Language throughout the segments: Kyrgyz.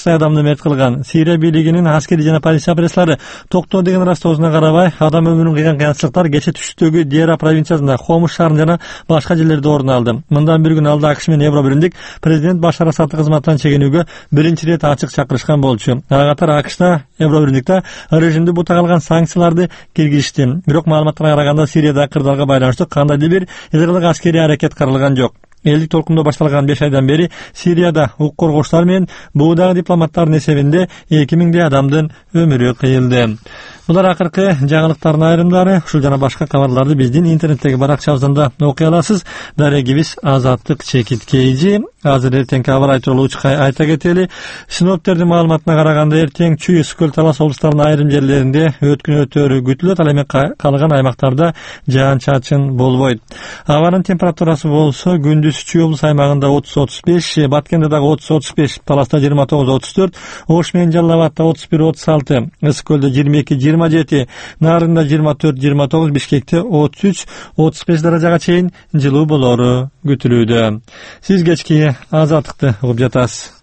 сай адамды мерт кылган. Сирия бийлигинин аскери жана полиция пресслары токтоо деген ырастоосуна карабай адам өмүрүн кыйган кыянчылыктар кече түштүктөгү Дера провинциясында, Хомуш шаарында жана башка жерлерде орун алды. Мындан бир күн алда АКШ менен Евро биримдик президент Башар Асадты кызматтан чегинүүгө биринчи ирет ачык чакырышкан болчу. Ага катар АКШта Евро биримдикте режимди бута калган санкцияларды киргизишти. Бирок маалыматтарга караганда Сирияда кырдаалга байланыштуу кандайдыр бир изгилык аскерий аракет каралган жок. Элдик толкундо башталган 5 айдан бери Сирияда укук коргоочулар менен буудагы дипломаттардын эсебинде 2000 адамдын өмүрү кыйылды. Булар акыркы жаңылыктардын айрымдары. Ушул жана башка кабарларды биздин интернеттеги баракчабыздан да окуй аласыз. Дарегибиз Азаттык Чекит Кейжи. Азыр эртең кабар айтылуучу айта кетели. Синоптиктердин маалыматына караганда эртең Чүй, Скөл, Талас облустарынын айрым жерлеринде өткүн өтөөрү күтүлөт. Ал эми калган аймактарда жаан-чачын болбойт. Абанын температурасы болсо күндүз Чүй облус аймагында 30-35, Баткенде дагы 30-35, Таласта 29-34, Ош менен Жалал Абадта 31-36, Ысык-Көлдө 22-27, Нарында 24-29, Бишкекте 33-35 даражага чейин жылуу болору күтүлүүдө. Сиз кечки Азаттыкты угуп жатасыз.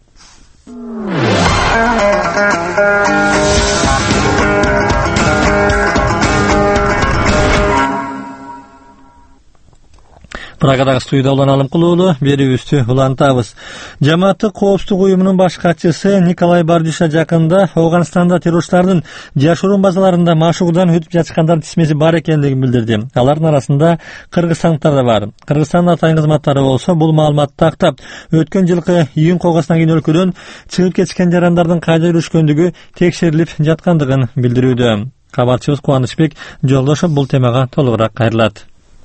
Прагадагы студияда улан алым кылуулу берүүбүздү улантабыз. Жамааттык коопсуздук уюмунун баш катчысы Николай Бардюша жакында Афганистанда террорчулардын жашыруун базаларында машыгуудан өтүп жатышкандардын тизмеси бар экендигин билдирди. Алардын арасында кыргызстандыктар да бар. Кыргызстандын атайын кызматтары болсо бул маалыматты актап, өткөн жылкы июнь колгосунан кийин өлкөдөн чыгып кетишкен жарандардын кайда жүрүшкөндүгү текшерилип жаткандыгын билдирүүдө. Кабарчыбыз Кубанычбек Жолдошов бул темага толугураак кайрылат.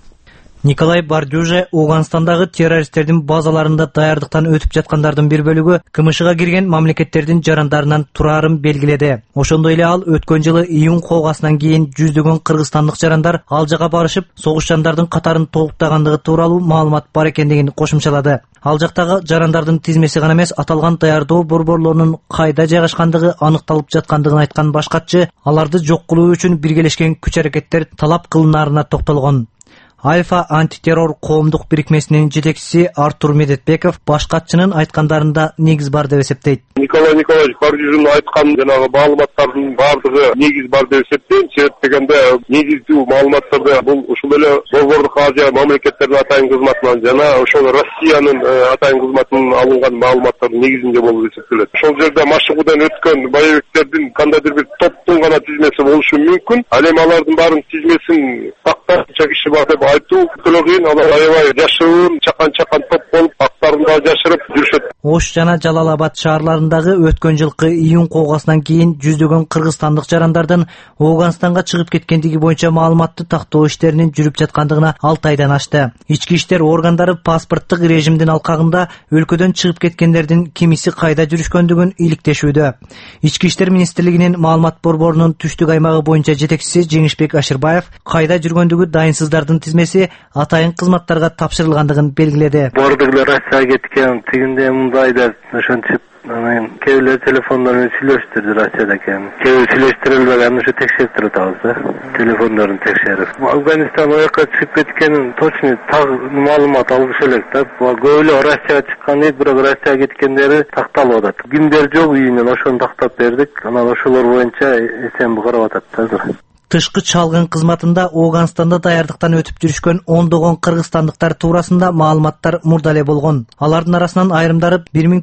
Николай Бардюже Ауганстандагы террористтердин базаларында даярдыктан өтүп жаткандардын бир бөлүгү КМШга кирген мамлекеттердин жарандарынан турарын белгиледи. Ошондой эле ал өткөн жылы июнь колгосунан кийин жүздөгөн кыргызстандык жарандар ал жака барышып, согушчандардын катарын толуктагандыгы тууралуу маалымат бар экендигин кошумчалады. Ал жактагы жарандардын тизмеси гана эмес, аталган даярдоо борборлорунун кайда жайгашкандыгы аныкталып жаткандыгын айткан баш катчы, аларды жок кылуу үчүн биргелешкен күч-аракеттер талап кылынаарына токтолгон. Альфа антитеррор коомдук бирикмесинин жетекчиси Артур Медетбеков баш катчынын айткандарында негиз бар деп эсептейт. Николай Николаевич Бардюжин айткан жанагы маалыматтардын бардыгы негиз бар деп эсептейм. Себеп дегенде негиздүү маалыматтарда бул ушул эле Борбордук Азия мамлекеттеринин атайын кызматынан жана ошол Россиянын атайын кызматынан алынган маалыматтардын негизинде болуп эсептелет. Ошол жерде машыгуудан өткөн боевиктердин кандайдыр бир топтун гана тизмеси болушу мүмкүн. Ал эми алардын баарын тизмесин тактача киши бар деп айтуу кыйын. Алар аябай жашыруун чакан топ болуп актарында жашырып жүрүшөт. Ош жана Жалал Абад шаарларындагы өткөн жылкы июнь колгосунан кийин жүздөгөн кыргызстандык жарандардын Ауганстанга чыгып кеткендиги боюнча маалыматты тактоо иштеринин жүрүп жаткандыгына 6 айдан ашты. Ички иштер органдары паспорттук режимдин алкагында өлкөдөн чыгып кеткендердин кимиси кайда жүрүшкөндүгүн иликтешүүдө. Ички иштер министрлигинин маалымат борборунун түштүк аймагы боюнча жетекчиси Жеңишбек Ашырбаев кайда жүргөндүгү дайынсыздардын тизмеси атайын кызматтарга тапшырылгандыгын белгиледи. Бордугулар Россияга кеткен, тигинде мындай да ошентип кээ бирөө телефондор менен сүйлөштүрдү Россияда экен. Кээ бирөө сүйлөштүрүлбөгөн ошо текшерип атабыз да. Телефондорун текшерип. Афганистан оякка чыгып кеткенин точно так маалымат алыш элек да. Көбүлө Россияга чыккан дейт, бирок Россияга кеткендери такталып атат. Кимдер жок үйүнөн ошону тактап бердик. Анан ошолор боюнча эсен карап атат да азыр. Тышкы чалгын кызматында Ауганстанда даярдыктан өтүп жүрүшкөн ондогон кыргызстандыктар туурасында маалыматтар мурда эле болгон. Алардын арасынан айрымдары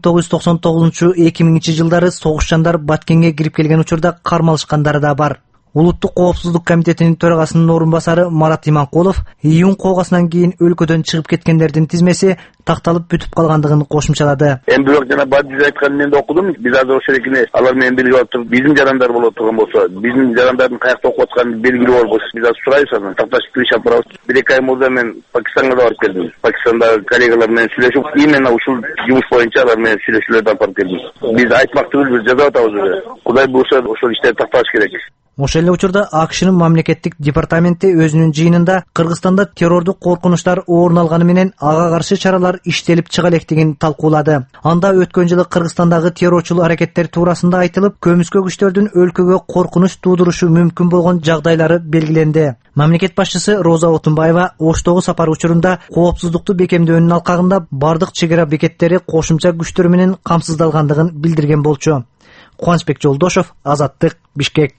1999-2000 жылдары согушчандар Баткенге кирип келген учурда кармалышкандары да бар. Улуттук коопсуздук комитетинин төрагасынын орун басары Марат Иманкулов июнь колгосунан кийин өлкөдөн чыгып кеткендердин тизмеси такталып бүтүп калгандыгын кошумчалады. Эми бирок жана Бардюж айтканын мен да окудум. Биз азыр ошол экени алар менен бирге болуп туруп, биздин жарандар боло турган болсо, биздин жарандардын каякта окуп атканын белгилүү болбосо, биз азыр сурайбыз анан такташып киришип алып барабыз. 1-2 ай мурда мен Пакистанга да барып келдим. Пакистандагы коллегалар менен сүйлөшүп, именно ушул жумуш боюнча алар менен сүйлөшүүлөрдү алып барып келдим. Биз айтмак түгүл, биз жазап атабыз уже. Кудай буйрса ошол иштерди такташ керек. Ошол эле учурда АКШнын мамлекеттик департаменти өзүнүн жыйынында Кыргызстанда террордук коркунучтар орун алганы менен ага каршы чаралар иштелип чыга электигин талкуулады. Анда өткөн жылы Кыргызстандагы террорчул аракеттер туурасында айтылып, көмүскө күчтөрдүн өлкөгө коркунуч туудурушу мүмкүн болгон жагдайлары белгиленди. Мамлекет башчысы Роза Отунбаева Оштогу сапар учурунда коопсуздукту бекемдөөнүн алкагында бардык чек ара бекеттери кошумча күчтөр менен камсыздалгандыгын билдирген болчу. Кубанычбек Жолдошов, Азаттык, Бишкек.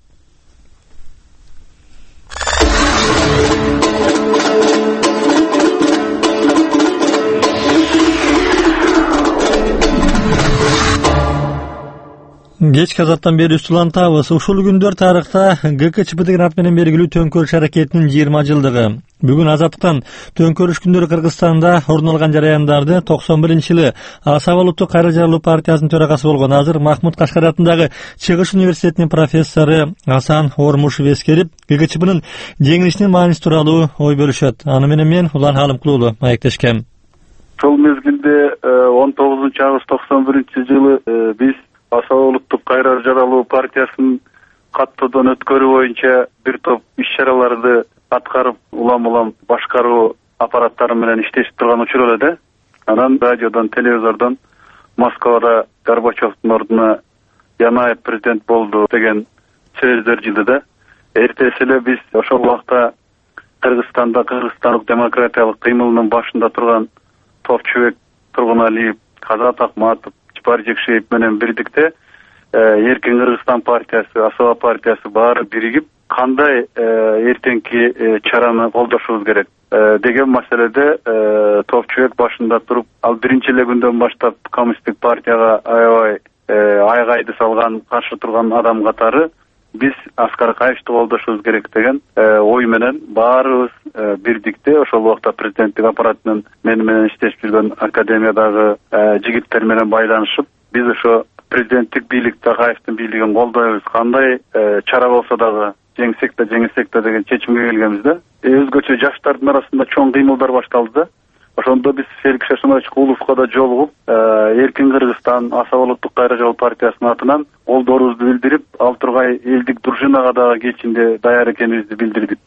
Кечки азаттан бери улантабыз. Ушул күндөр тарыхта ГКЧП деген ат менен белгилүү төңкөрүш аракетинин 20 жылдыгы. Бүгүн Азаттыктан төңкөрүш күндөрү Кыргызстанда орун алган жараяндарды 91-жылы Асаба улуттук кайра жаралуу партиясынын төрагасы болгон азыр Махмуд Кашкарий атындагы Чыгыш университетинин профессору Асан Ормушев эскерип, ГКЧПнын жеңилишинин мааниси тууралуу ой бөлүшөт. Аны менен мен Улан Халымкулуу маектешкем. Сол мезгилде 19-август 91-жылы биз Асаба улуттук кайра жаралуу партиясынын каттоодон өткөрүү боюнча бир топ иш-чараларды аткарып, улам башкаруу аппараттары менен иштешип турган учур эле да. Анан радиодон, телевизордон Москвада Горбачевдун ордуна Янаев президент болду деген сөздөр жылды да. Эртеси эле биз ошол убакта Кыргызстанда Кыргызстандык демократиялык кыймылынын башында турган Топчубек Тургуналиев, Казат Акматов, Чапар Жекшеев менен бирдикте Эркин Кыргызстан партиясы, Асаба партиясы баары биригип, кандай эртеңки чараны колдошубуз керек деген маселеде Топчубек башында туруп, ал биринчи эле күндөн баштап коммунисттик партияга аябай айгайды салган, каршы турган адам катары биз Аскар Акаевди колдошубуз керек деген ой менен баарыбыз бирдикте ошол убакта президенттик аппаратынын менен иштешип жүргөн академиядагы жигиттер менен байланышып, биз ошо президенттик бийликти, Акаевдин бийлигин колдойбуз, кандай чара болсо дагы жеңсек да деген чечимге келгенбиз да. Өзгөчө жаштардын арасында чоң кыймылдар башталды да. Ошондо биз Феликс Шашимович Куловго да жолугуп, Эркин Кыргызстан, Асаба улуттук кайра жаралуу партиясынын атынан колдоорубузду билдирип, ал тургай элдик дружинага дагы кечинде даяр экенибизди билдирдик.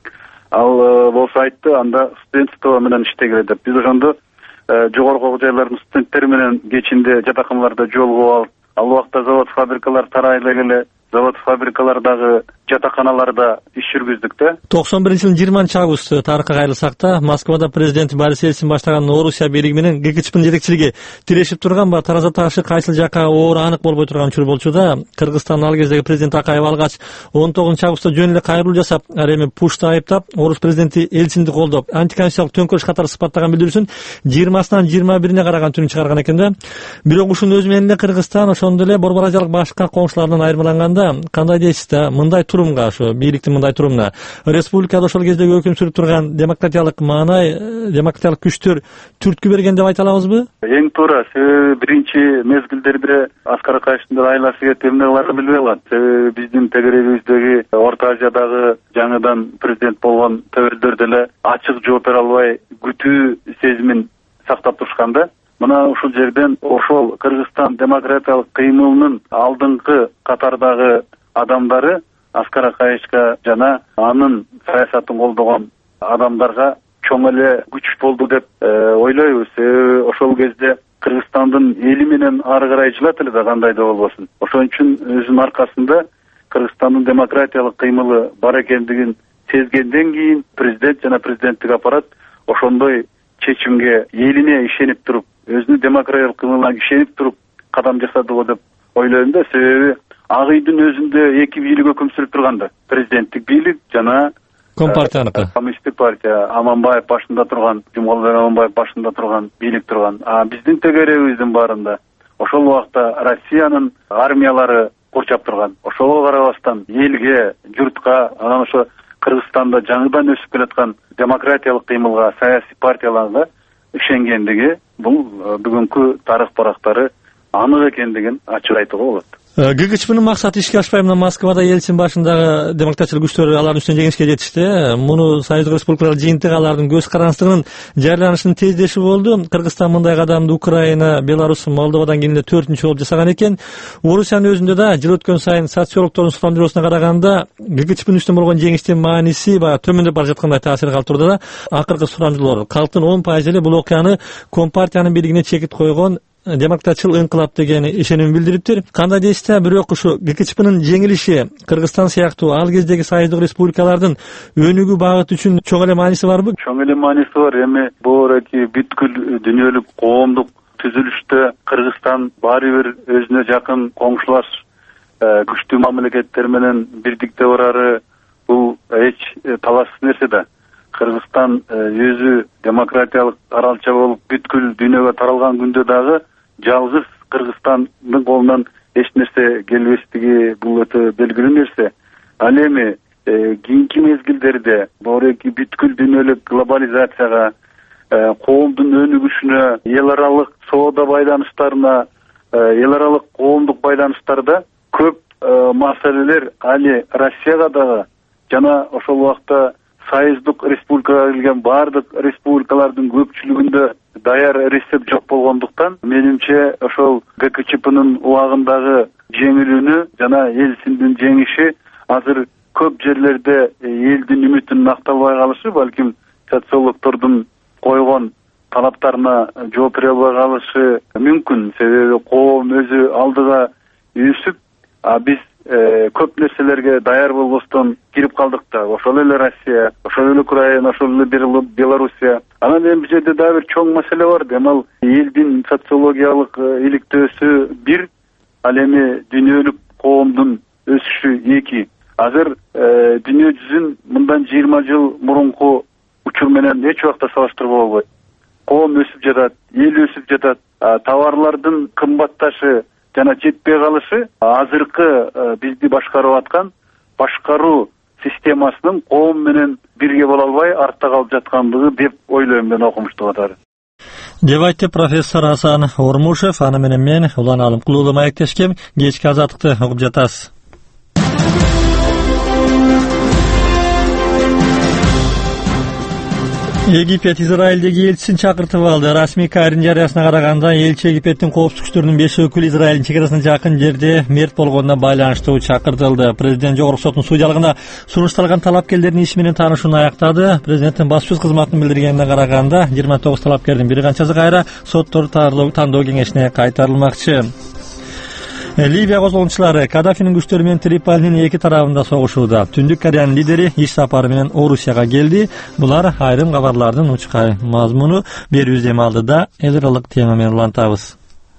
Ал болсо айтты, анда студентство менен иштегиле деп. Биз ошондо жогорку окуу жайлардын студенттери менен кечинде жатаканаларда жолугуп алып, ал убакта завод фабрикалар тарайлы эле, завод фабрикалардагы жатаканаларда иш жүргүздүк да. 91-жылдын 20-августу тарыхка кайрылсак да, Москвада президент Борис Ельцин баштаган Орусия бийлиги менен ГКЧПнын жетекчилиги тирешип турганбы, тараза ташы кайсыл жакка оор анык болбой турган учур болчу да. Кыргызстандын ал кездеги президент Акаев алгач 19-августта жөн эле кайрылуу жасап, ал эми пушта айыптап, орус президенти Ельцинди колдоп, антиконституциялык төңкөрүш катары сыпаттаган билдирүүсүн 20-сынан 21-ине караган түнү чыгарган экен да. Бирок ушунун өзү менен эле Кыргызстан ошондой эле Борбор Азиялык башка коңшуларынан айырмаланганда, кандай дейсиз да, мындай турумга, ошо бийликтин мындай турумуна республикада ошол кездеги өкүм сүрүп турган демократиялык маанай, демократиялык күчтөр түрткү берген деп айта алабызбы? Эң туура. Себеби биринчи мезгилдерде Аскар Акаевдин айласы кетип эмне кыларын билбей калат. Себеби биздин тегерегибиздеги Орто Азиядагы жаңыдан президент болгон төбөлдөр деле ачык жооп бере албай күтүү сезимин сактап турушканда. Мына ушул жерден ошол Кыргызстан демократиялык кыймылынын алдыңкы катардагы адамдары Аскар Акаевга жана анын саясатын колдогон адамдарга чоң эле күч болду деп ойлойбуз. Ошол кезде Кыргызстандын эли менен ары карай жылат эле да, кандай да болбосун. Ошон үчүн өзүнүн аркасында Кыргызстандын демократиялык кыймылы бар экендигин сезгенден кийин президент жана президенттик аппарат ошондой чечимге элине ишенип туруп, өзүнүн демократиялык кыймылына ишенип туруп кадам жасады го деп ойлойм да. Себеби ак үйдүн өзүндө эки бийлик өкүм сүрүп турганда, президенттик бийлик жана Компартияныкы. Коммунисттик партия, Аманбаев башында турган, Жумалбек Аманбаев башында турган бийлик турган. Биздин тегерегибиздин баарында ошол убакта Россиянын армиялары курчап турган. Ошого карабастан элге, журтка, анан ошо Кыргызстанда жаңыдан өсүп келаткан демократиялык кыймылга, саясий партияларга ишенгендиги бул бүгүнкү тарых барактары анык экендигин ачык айтууга болот. ГКЧПнын максаты ишке ашпай мына Москвада элчинин башындагы демократиялык күчтөр алардын үстүнөн жеңишке жетишти. Муну Союздук Республикалар жыйынтыгы алардын көз карандысынын жарыяланышынын тездеши болду. Кыргызстан мындай кадамды Украина, Беларусь, Молдовадан кийин эле 4-чү болуп жасаган экен. Орусиянын өзүндө да жыл өткөн сайын социологдордун сурамдыруусуна караганда ГКЧПнын үстүнөн болгон жеңиштин мааниси баягы төмөндөп бара жаткандай таасир калтырды да. Акыркы сурамдылар калктын 10% эле бул окуяны Компартиянын бийлигине чекит койгон демократчыл ыңкылап деген ишенимин билдириптир. Кандай дейсиз? Бирок ушу ГКЧПнын жеңилиши Кыргызстан сыяктуу ал кездеги союздук республикалардын өнүгүү багыты үчүн чоң эле мааниси барбы? Чоң эле мааниси бар. Эми бул бүткүл дүйнөлүк коомдук түзүлүштө Кыргызстан баары бир өзүнө жакын коңшулаш күчтүү мамлекеттер менен бирдикте барары бул эч талашсыз нерсе да. Кыргызстан өзү демократиялык аралча болуп бүткүл дүйнөгө таралган күндө дагы жалгыз Кыргызстандын колунан эч нерсе келбестиги бул өтө белгилүү нерсе. Ал эми кийинки мезгилдерде бүткүл дүйнөлүк глобализацияга, коомдун өнүгүшүнө, эл аралык соода байланыштарына, эл аралык коомдук байланыштарда көп маселелер али Россияга дагы жана ошол убакта Союздук республикага келген бардык республикалардын көпчүлүгүндө даяр рецепт жок болгондуктан, менимче ошол ГКЧПнын убагындагы жеңилүүнү жана элчиндин жеңиши азыр көп жерлерде элдин үмүтүнүн акталбай калышы, балким социологдордун койгон талаптарына жооп бере албай калышы мүмкүн. Себеби коом өзү алдыга үйүсүп, биз көп нерселерге даяр болбостон кирип калдык да. Ошол эле Россия, ошол эле Украина, ошол эле Белоруссия. Анан эми бул жерде дагы бир чоң маселе бар. Демал элдин социологиялык иликтөөсү бир, ал эми дүйнөлүк коомдун өсүшү эки. Азыр дүйнө жүзүн мындан 20 жыл мурунку учур менен эч убакта салыштырууга болбойт. Коом өсүп жатат, эл өсүп жатат, товарлардын кымбатташы жана жетпей калышы азыркы бизди башкарып аткан башкаруу системасынын коом менен бирге боло албай артта калып жаткандыгы деп ойлойм мен окумуштуу катары. Деп айтты профессор Асан Ормушев. Аны менен мен Улан Алымкулуу маектешкем. Кечки азаттыкты угуп жатасыз. Египет Израилдеги элчисин чакыртып алды. Расмий Кайрын жарыясына караганда, элчи Египеттин коопсуздук күчтөрүнүн 5 өкүлү Израилдин чекарасына жакын жерде мерт болгонуна байланыштуу чакыртылды. Президент Жогорку соттун судьялыгына сунушталган талапкерлердин иши менен таанышууну аяктады. Президенттин баспасөз кызматынын билдиргенине караганда, 29 талапкердин бир канчасы кайра соттор тандоо кеңешине кайтарылмакчы. Ливия козголгунчулары Каддафинин күчтөрү менен Триполинин эки тарабында согушууда. Түндүк Кореянын лидери иш сапары менен Орусияга келди. Булар айрым кабарлардын учкай мазмуну. Берүүбүз дем алды да эл аралык тема менен улантабыз.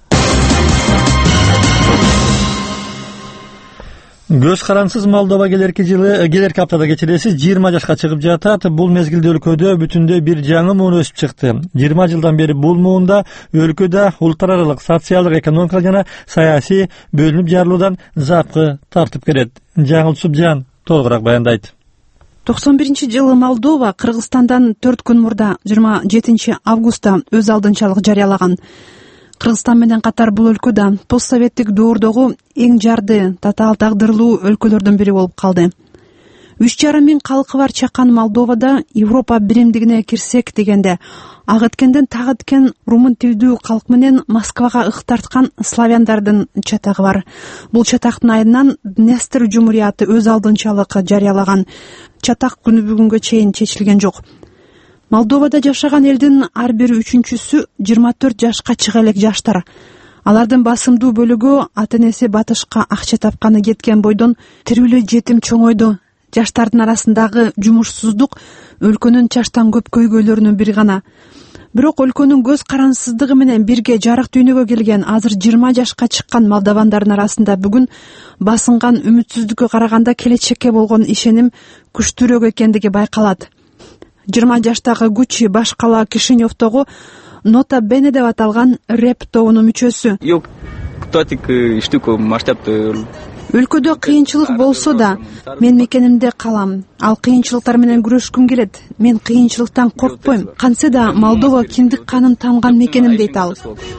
Көз карансыз Молдова келерки аптада кечиресиз 20 жашка чыгып жатат. Бул мезгилде өлкөдө бүтүндөй бир жаңы муун өсүп чыкты. 20 жылдан бери бул муунда өлкөдө улуттар аралык социалдык, экономикалык жана саясий бөлүнүп жарылуудан запкы тартып келет. Жаңыл Субжан толугураак баяндайт. 91-жылы Молдова Кыргызстандан 4 күн мурда 27 августта өз алдынчалык жарыялаган. Кыргызстан менен катар бул өлкөдө постсоветтик доордогу эң жарды, татаал тагдырлуу өлкөлөрдүн бири болуп калды. 3,5 миң калкы бар чакан Молдовада Европа биримдигине кирсек дегенде, ак эткенден так эткен румын тилдүү калк менен Москвага ых тарткан славяндардын чатагы бар. Бул чатактын айынан Днестр Жумурияты өз алдынчалык жарыялаган. Чатак күнү бүгүнгө чейин чечилген жок. Молдовада жашаган элдин ар бир үчүнчүсү 24 жашка чыга элек жаштар. Алардын басымдуу бөлүгү ата-энеси батышка акча тапканы кеткен бойдон тирүүлө жетим чоңойду. Жаштардын арасындагы жумушсуздук өлкөнүн чаштан көп көйгөйлөрүнүн бири гана. Бирок өлкөнүн көз карансыздыгы менен бирге жарык дүйнөгө келген азыр 20 жашка чыккан молдовандардын арасында бүгүн басынган үмүтсүздүккө караганда келечекке болгон ишеним күчтүүрөөк экендиги байкалат. 20 жаштагы Гуччи баш кала Кишиневдогу Нота Бене деп аталган рэп тобунун мүчөсү. ситуация штука масштабты. Өлкөдө кыйынчылык болсо да мен мекенимде калам. Ал кыйынчылыктар менен күрөшкүм келет. Мен кыйынчылыктан коркпойм. Кантсе да Молдова киндик канын тамган мекеним дейт ал.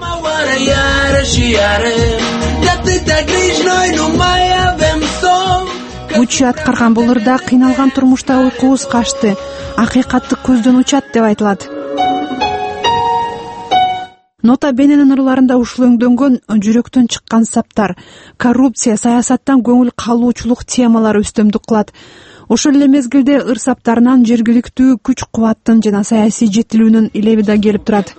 Учу аткарган болорда кыйналган турмушта уйкубуз качты. Акыйкатты көздөн учат деп айтылат. Нота Бененин ырларында ушул өңдөнгөн жүрөктөн чыккан саптар, коррупция, саясаттан көңүл калуучулук темалары үстөмдүк кылат. Ошол эле мезгилде ыр саптарынан жергиликтүү күч кубаттын жана саясий жетилүүнүн илеби да келип турат.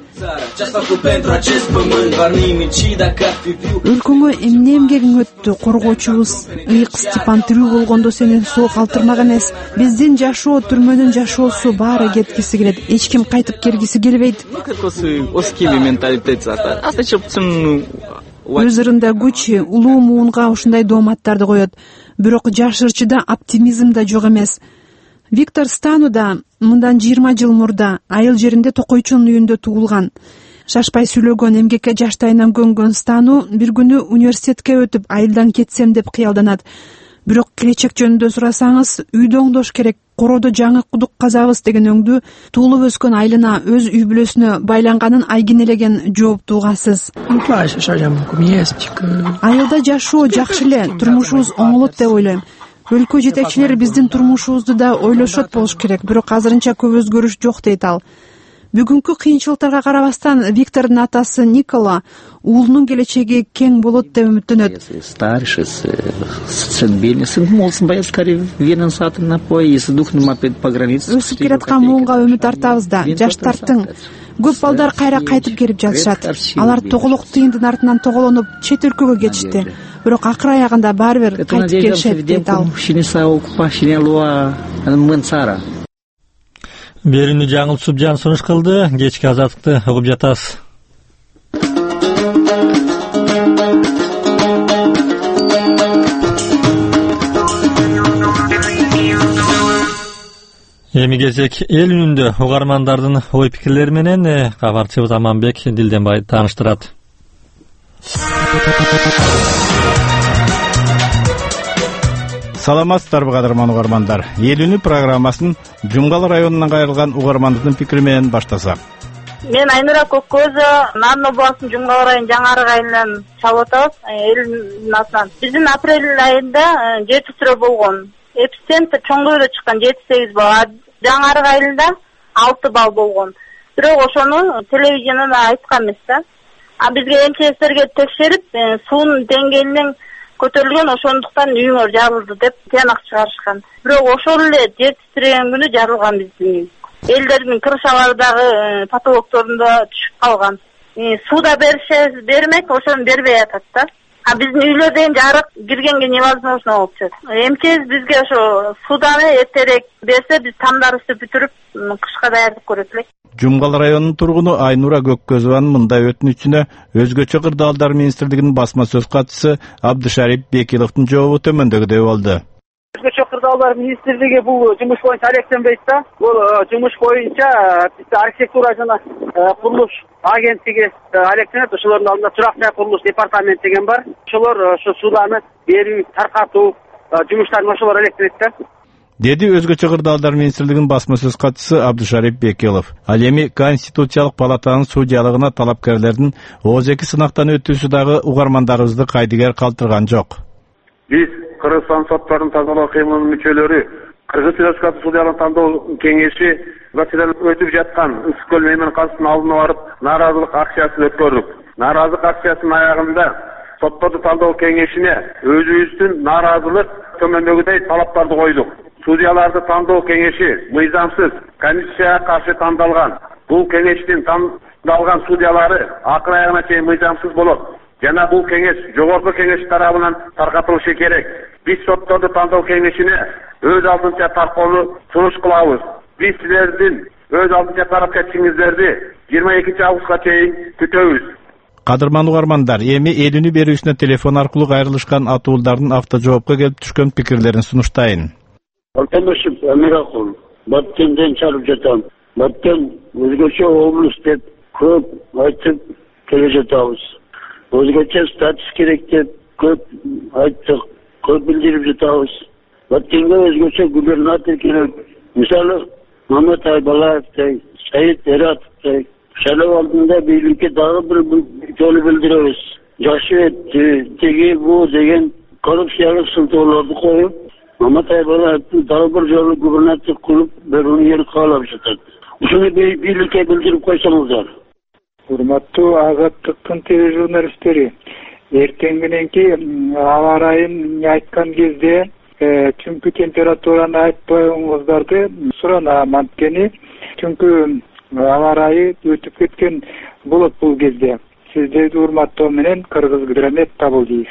Өлкөңө эмне эмгегиң өттү, коргоочубуз? Ыйык Степан тирүү болгондо сени соо калтырмак эмес. Биздин жашоо, түрмөнүн жашоосу баары кеткиси келет. Эч ким кайтып келгиси келбейт. Өз ырында Гуччи улуу муунга ушундай дооматтарды коет. Бирок жаш ырчыда оптимизм да жок эмес. Виктор Стану да мындан 20 жыл мурда айыл жеринде токойчунун үйүндө туулган. Шашпай сүйлөгөн, эмгекке жаштайынан көнгөн Стану бир күнү университетке өтүп айылдан кетсем деп кыялданат. Бирок келечек жөнүндө сурасаңыз, үйдө оңдош керек, короодо жаңы кудук казабыз деген өңдү туулуп өскөн айылына, өз үй бүлөсүнө байланганын айгинелеген жоопту угасыз. Айылда жашоо жакшы эле, турмушубуз оңолот деп ойлойм. Өлкө жетекчилери биздин турмушубузду да ойлошот болуш керек, бирок азырынча көп өзгөрүш жок дейт ал. Бүгүнкү кыйынчылыктарга карабастан Виктордун атасы Никола уулунун келечеги кең болот деп үмүттөнөт. Өсүп келаткан муунга үмүт артабыз да, жаштардын көп балдар кайра кайтып келип жатышат. Алар тоголок тыйындын артынан тоголонуп чет өлкөгө кетишти. Бирок акыр аягында баары бир кайтып келишет дейт ал. Берүүнү жаңыл Субжан сунуш кылды. Кечки азаттыкты угуп жатасыз. Эми кезек эл үнүндө угармандардын ой пикирлери менен кабарчыбыз Аманбек Дилденбай тааныштырат. Саламатсыздарбы кадырман угармандар. Эл үнү программасын Жумгал районунан кайрылган угармандардын пикири менен баштасак. Мен Айнура Көккөзү, Нарын областынын Жумгал районунун Жаңы Арык айылынан чалып атабыз. Элдин атынан. Биздин апрель айында жетиштирүү болгон. Эпицентр чоңгөйдө чыккан 7-8 балл. Жаңы Арык айылында 6 балл болгон. Бирок ошону телевизиондон айткан эмес да. Бизге МЧСтерге текшерип, суунун деңгээлинин көтөрүлгөн, ошондуктан үйүңөр жабылды деп тыянак чыгарышкан. Бирок ошол эле жетиштирген күнү жарылган биздин үй. Элдердин крышалары дагы потолокторунда түшүп калган. Сууда бермек, ошону бербей атат да. Биздин үйлөр деген жарык киргенге невозможно болуп жатат. МЧС бизге ошо суданы эртерээк берсе, биз тамдарыбызды бүтүрүп, кышка даярдык көрөт элек. Жумгал районунун тургуну Айнура Көккөзованын мындай өтүнүчүнө Өзгөчө кырдаалдар министрлигинин басма сөз катчысы Абдышарип Бекиловдун жообу төмөндөгүдөй болду. Өзгөчө кырдаалдар министрлиги бул жумуш боюнча алектенбейт да. Бул жумуш боюнча архитектура жана курулуш агенттиги алектенет. Ошолордун алдында турак жай курулуш департамент деген бар. Ошолор ошо сууданы берүү, таркатуу жумуштарын ошолор алектенет да. Деди Өзгөчө кырдаалдар министрлигинин басма сөз катчысы Абдышарип Бекилов. Ал эми Конституциялык палатанын судьялыгына талапкерлердин ооз-2 сынактан өтүүсү дагы угармандарыбызды кайдыгер калтырган жок. Биз Кыргызстан сотторун тазалоо кыймылынын мүчөлөрү Кыргыз Республикасы судьялык тандоо кеңеши Ватидан өтүп жаткан Үскөл мейманканасынын алдына барып нааразылык акциясын өткөрдүк. Нааразылык акциясынын аягында сотторду тандоо кеңешине өзүбүздүн нааразылык төмөндөгүдөй талаптарды койдук. Судьяларды тандоо кеңеши мыйзамсыз, Конституцияга каршы тандалган. Бул кеңештин тандалган судьялары акыр аягына чейин мыйзамсыз болот. Жана бул кеңеш жогорку кеңеш тарабынан таркатылышы керек. Биз сотторду тандоо кеңешине өз алдынча таркоону сунуш кылабыз. Биз силердин өз алдынча тарап кетишиңиздерди 22 августка чейин күтөбүз. Кадырман угармандар, эми эл үнү берүүсүнө телефон аркылуу кайрылышкан атуулдардын автожоопко келип түшкөн пикирлерин сунуштайын. Алтынбашев Амиракул, Баттенден чалып жатам. Баттен өзгөчө облус деп көп айтып келе жатабыз. Өзгөчө статус керек деп көп айттык, көп билдирип жатабыз. Баткенге өзгөчө губернатор керек. Мисалы Мамат Айбалаевдей, Саид Эратовдей шайлоо алдында бийликке дагы бир жолу билдиребиз. Жакшы этти, теги бу деген коррупциялык сылтоолорду коюп, Мамат Айбалаевди дагы бир жолу губернатор кылып берүүнү эл каалап жатат. Ушуну бийликке билдирип койсоңуздар. Урматтуу Азаттыктын тележурналисттери, эртең мененки аба ырайын айткан кезде түнкү температураны айтпайыңыздарды суранам. Анткени түнкү аба ырайы өтүп кеткен болот бул кезде. Сиздерди урматтоо менен Кыргыз Гидромет табыл дейбиз.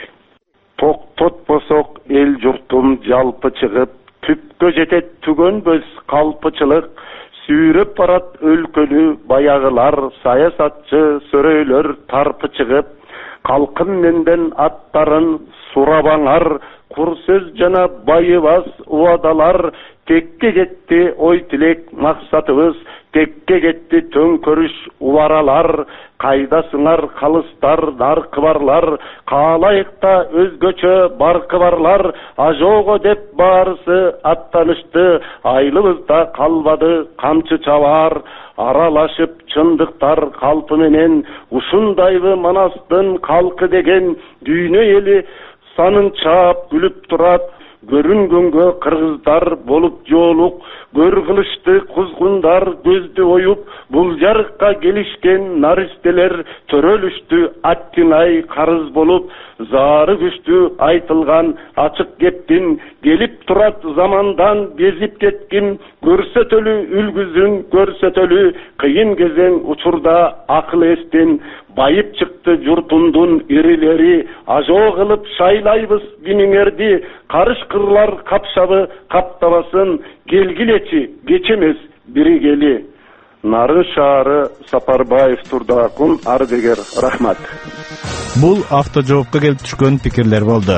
Токтотпосок эл журтум жалпы чыгып, түпкө жетет түгөнбөз калпычылык. Сүйрөп барат өлкөнү баягылар, саясатчы сөрөйлөр тарпы чыгып, калкын менден аттарын сурабаңар, кур сөз жана байыбас убадалар, текке жетти ой тилек максатыбыз, текке кетти төңкөрүш убаралар, кайдасыңар калыстар, наркы барлар, каалайыкта өзгөчө баркы барлар, ажого деп баарысы аттанышты, айлыбызда калбады камчы чабар, аралашып чындыктар калпы менен, ушундайбы Манастын калкы деген дүйнө эли санын чаап күлүп турат. Көрүнгөнгө кыргыздар болуп жоолук, көр кылышты кузгундар көздү оюп, бул жарыкка келишкен наристелер төрөлүштү аттинай карыз болуп, зары күчтүү айтылган ачык кептин келип турат замандан безип кеткин, көрсөтөлү үлгүзүн көрсөтөлү, кыйын кезең учурда акыл эстен, байып чыкты журтумдун ирилери, ажоо кылып шайлайбыз кимиңерди, карышкырлар капшабы каптабасын, келгилечи кечемес биригели. Нарын шаары, Сапарбаев, Турдагун, Ардегер, рахмат. Бул автожоопко келип түшкөн пикирлер болду.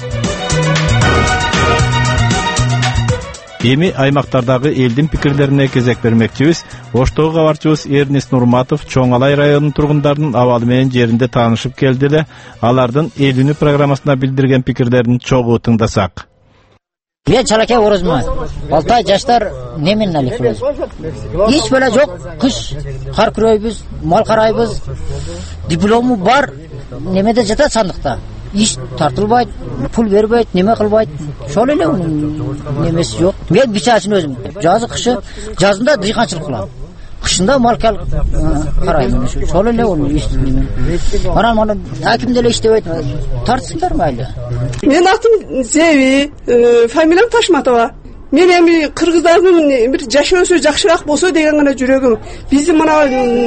Эми аймактардагы элдин пикирлерине кезек бермекчибиз. Оштогу кабарчыбыз Эрнест Нурматов Чоң Алай районунун тургундарынын абалы менен жеринде таанышып келди эле. Алардын эл күнү программасына билдирген пикирлерин чогуу тыңдасак. Мен Чалакай Орозман. Алтай жаштар неменалик болот. Эч бала жок, кыш кар күрөйбүз, мал карайбыз. Диплому бар, немеде жатат сандыкта. Иш тартылбайт, пул бербейт, неме кылбайт. Ошол эле немеси жок. Мен бичасын өзүм. Жазы кышы, жазында дыйканчылык кылам. Кышында мал карайм. Ошол эле иштейм. Анан аким деле иштебейт. Тартсындар майлы. Мен атым Зеви, фамилиям Ташматова. Мен эми кыргыздардын бир жашоосу жакшыраак болсо деген гана жүрөгүм. Биздин мына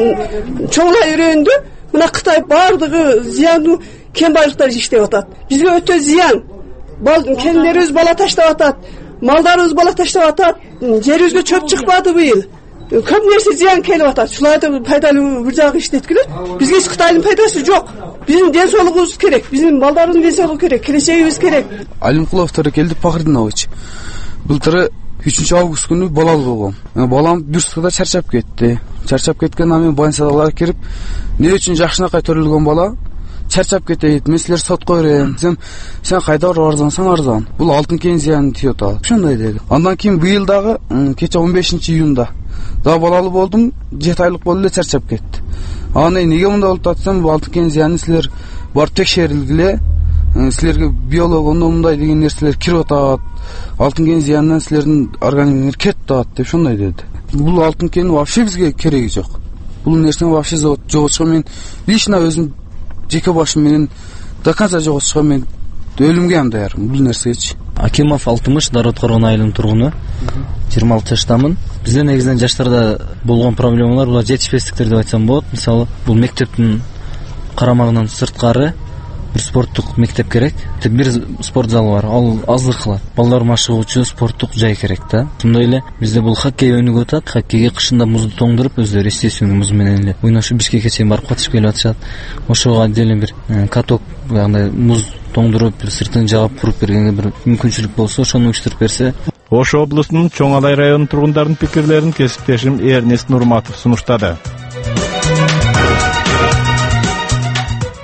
чоңлай өрөөндө мына Кытай бардыгы зыяндуу кен байлыктар иштеп атат. Бизге өтө зыян. Келиндерибиз бала таштап атат, малдарыбыз бала таштап атат. Жерибизге чөп чыкпады быйыл. Көп нерсе зыян келип атат. Шуларды пайдалуу бир жагы иштеткиле. Бизге Кытайдын пайдасы жок. Биздин ден соолугубуз керек, биздин балдарыбыздын ден соолугу керек, келечегибиз керек. Алимкулов Торекелди Пахридинович. Былтыр 3 август күнү балалуу болгом. Балам бир сууда чарчап кетти. Чарчап кеткен ами больницага кирип, эмне үчүн жакшынакай төрөлгөн бала чарчап кетет, мен силер сотко берем. Сен кайда арзансаң арзан. Бул алтын кен зыянын тийип атат. Ошондой деди. Андан кийин быйыл дагы кече 15-июнда да балалуу болдум, 7 айлык болду эле чарчап кетти. Аны эмнеге мындай болуп атсам, бул алтын кен зыянын силер барып текшерилгиле. Силерге биология мындай деген нерселер кирип атат. Алтын кен зыянынан силердин организмиңер кетип атат деп ошондой деди. Бул алтын кен вообще бизге кереги жок. Бул нерсени вообще жоготушка мен лично өзүм жеке башым менен до конца жоготушка мен өлүмгө ам даярмын бул нерсечи. Акимов Алтымыш, Дарот Коргон айылынын тургуну. 26 жаштамын. Бизде негизинен жаштарда болгон проблемалар булар жетишпестиктер деп айтсам болот. Мисалы, бул мектептин карамагынан сырткары бир спорттук мектеп керек. Тек бир спорт залы бар. Ал аздык кылат. Балдар машыгуучу спорттук жай керек да. Ошондой эле бизде бул хоккей өнүгүп атат. Хоккейге кышында музду тоңдуруп, өздөрү естественный муз менен эле ойношуп Бишкекке чейин барып катышып келип атышат. Ошого отдельно бир каток, андай муз тоңдуруп, бир сыртын жаап куруп бергенге бир мүмкүнчүлүк болсо, ошону уюштуруп берсе. Ош облусунун Чоң Алай районунун тургундарынын пикирлерин кесиптешим Эрнест Нурматов сунуштады.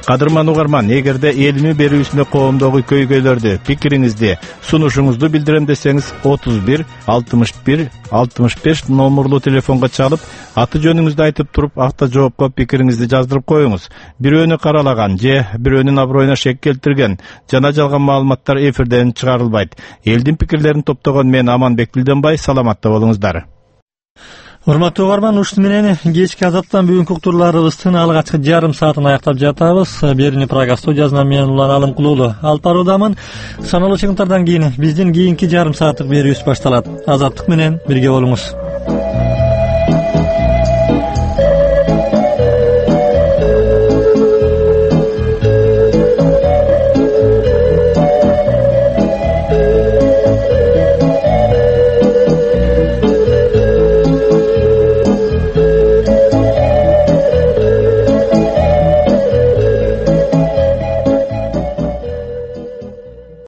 Кадырман угарман, эгерде элими берүүсүндө коомдогу көйгөйлөрдү, пикириңизди, сунушуңузду билдирем десеңиз 31 61 65 номерлуу телефонго чалып, аты жөнүңүздү айтып туруп, акта жоопко пикириңизди жаздырып коюңуз. Бирөөнү каралаган же бирөөнүн аброюна шек келтирген жана жалган маалыматтар эфирден чыгарылбайт. Элдин пикирлерин топтогон мен Аманбек Билденбай, саламатта болуңуздар. Урматтуу угарман, ушуну менен кечки азаттан бүгүнкү уктурларыбыздын алгачкы жарым саатын аяктап жатабыз. Берүүнү Прага студиясынан мен Улан Алымкулуулу алып баруудамын. Саналуу чыгымтардан кийин биздин кийинки жарым сааттык берүүбүз башталат. Азаттык менен бирге болуңуз.